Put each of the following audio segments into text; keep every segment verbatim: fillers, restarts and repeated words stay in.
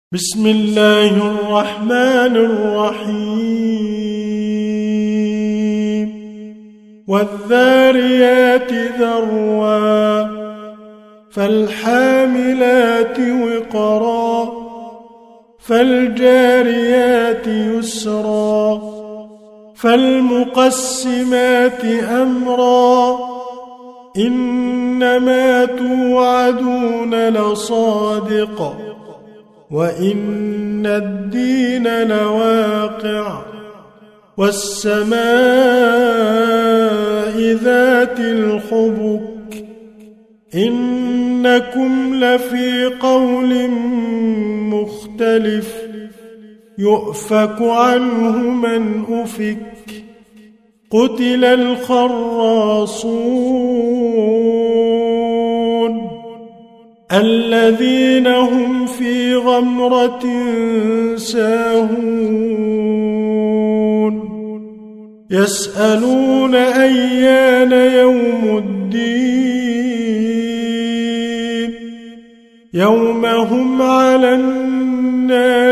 بسم الله الرحمن الرحيم والذاريات ذروا فالحاملات وقرا فالجاريات يسرا فالمقسمات أمرا إنما توعدون لصادق وإن الدين لواقع والسماء ذات الحبك إنكم لفي قول مختلف يؤفك عنه من أفك قتل الخراصون الذين هم في غمرة ساهون يسألون أيان يوم الدين يوم هم على النار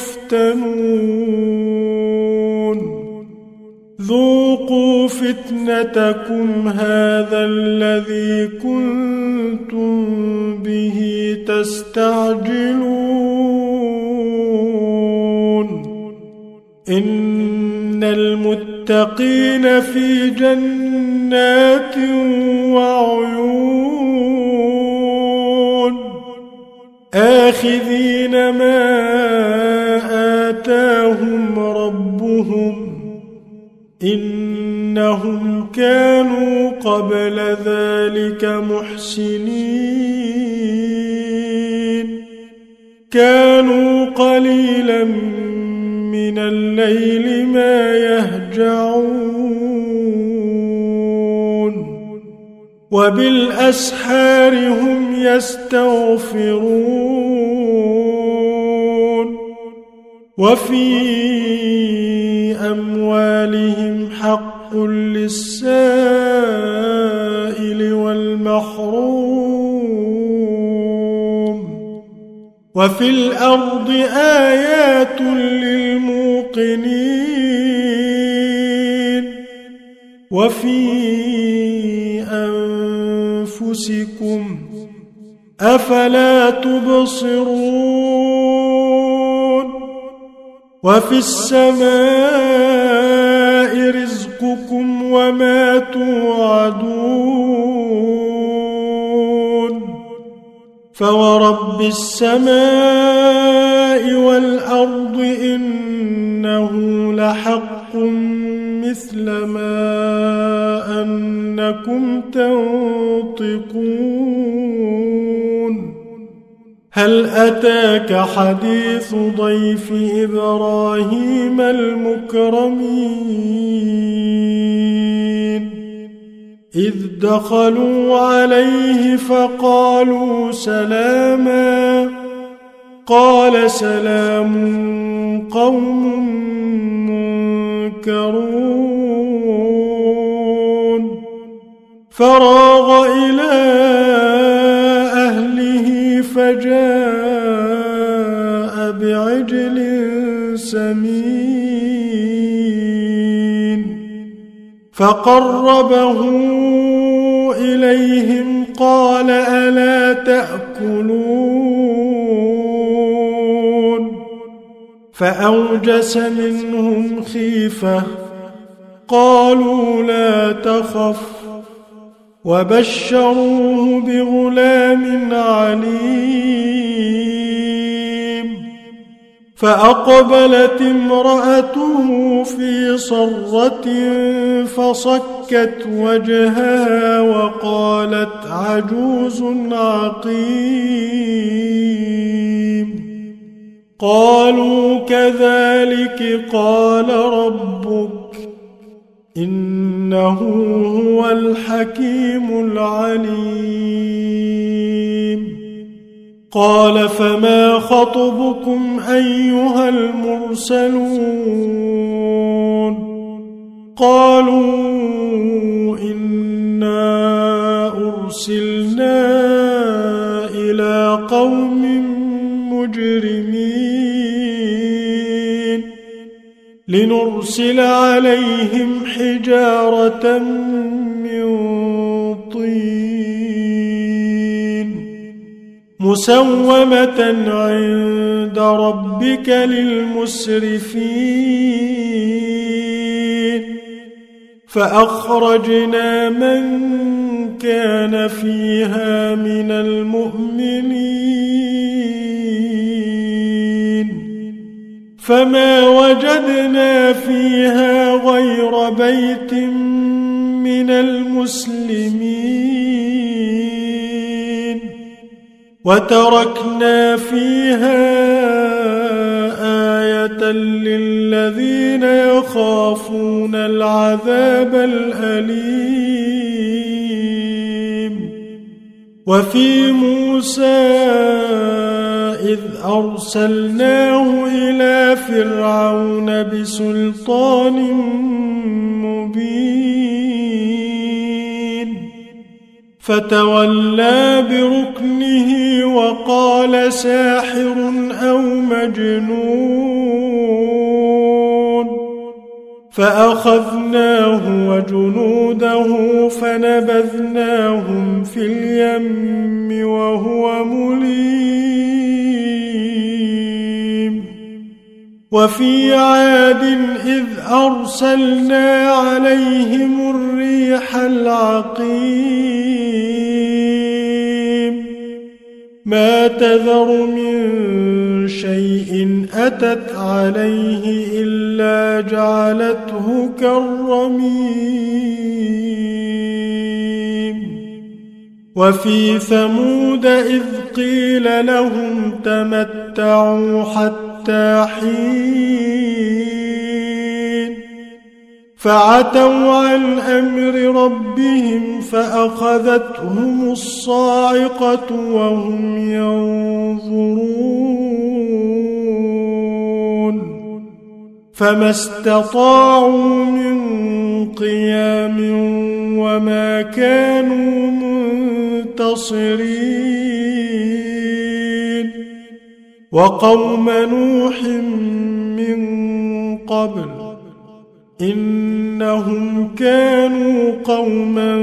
يفتنون ذوقوا فتنتكم هذا الذي كنتم به تستعجلون إن المتقين في جنات وعيون آخذين ما آتاهم ربهم إنهم كانوا قبل ذلك محسنين كانوا قليلا من الليل ما يهجعون وبالأسحار هم يستغفرون وفي أموالهم حق للسائل والمحروم وفي الأرض آيات للموقنين وفي أنفسكم أفلا تبصرون وفي السماء رزقكم وما توعدون فورب السماء والأرض إنه لحق مثل ما أنكم تنطقون هل أتاك حديث ضيف إبراهيم المكرمين إذ دخلوا عليه فقالوا سلاما قال سلام قوم منكرون فراغ إلى أهله فجاء بعجل سمين فقربه إليهم قال ألا تأكلون فأوجس منهم خيفة قالوا لا تخف وبشروه بغلام عليم فأقبلت امرأته في صرة فصكت وجهها وقالت عجوز عقيم قالوا كذلك قال ربك إنه هو الحكيم العليم قال فما خطبكم أيها المرسلون قالوا إنا أرسلنا إلى قوم مجرمين لنرسل عليهم حجارة من طين مسومة عند ربك للمسرفين فأخرجنا من كان فيها من المؤمنين فما وجدنا فيها غير بيت من المسلمين وتركنا فيها آية للذين يخافون العذاب الأليم وفي موسى إذ أرسلناه إلى فرعون بسلطان مبين فتولى بركنه وقال ساحر أو مجنون فأخذناه وجنوده فنبذناهم في اليم وهو مليم وفي عاد إذ أرسلنا عليهم الريح العقيم ما تذر من شيء أتت عليه إلا جعلته كالرميم وفي ثمود إذ قيل لهم تمتعوا حتى حين فعتوا عن أمر ربهم فأخذتهم الصاعقة وهم ينظرون فما استطاعوا من قيام وما كانوا منتصرين وقوم نوح من قبل إنهم كانوا قوما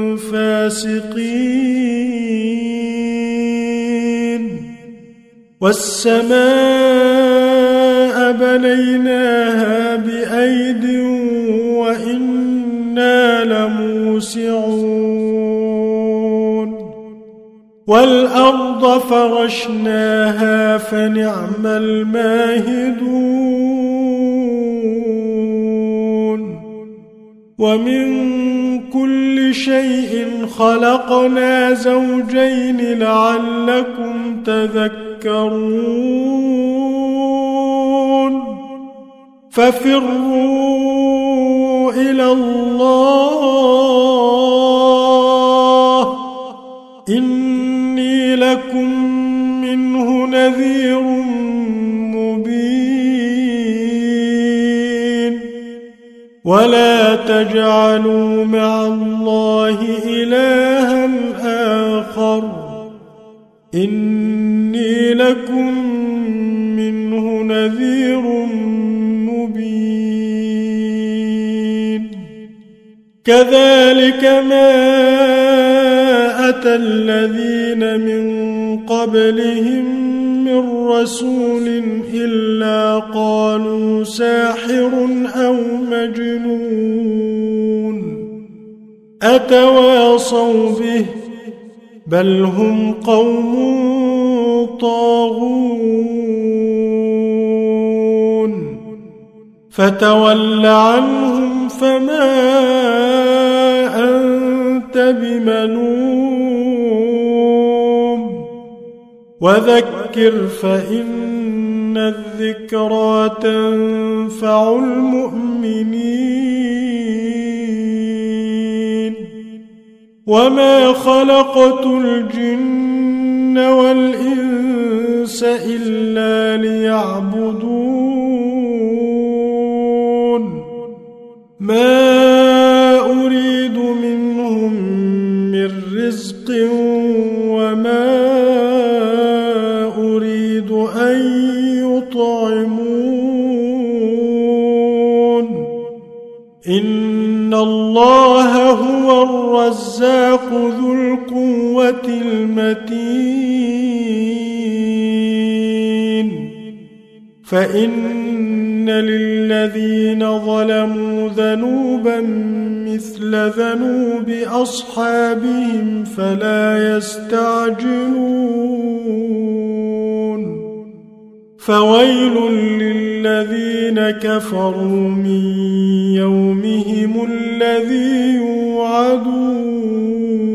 فاسقين والسماء بنيناها بأيد وإنا لموسعون والأرض فرشناها فنعم الماهدون ومن كل شيء خلقنا زوجين لعلكم تذكرون ففروا إلى الله إني لكم منه نذير مبين ولا تجعلوا مع الله إلها آخر إني لكم منه نذير مبين كذلك ما أتى الذين من قبلهم من رسول إلا قالوا ساحر أو مجنون أتواصوا به بل هم قوم طاغون فتول عنهم فما أنت بملوم وذكر فإن الذكرى تنفع المؤمنين وما خلقت الجن والإنس إلا ليعبدون ما أريد منهم من رزق وما أريد يطعمون إن الله هو الرزاق ذو القوة المتين فإن للذين ظلموا ذنوبا مثل ذنوب أصحابهم فلا يستعجلون فويل للذين كفروا من يومهم الذي يوعدون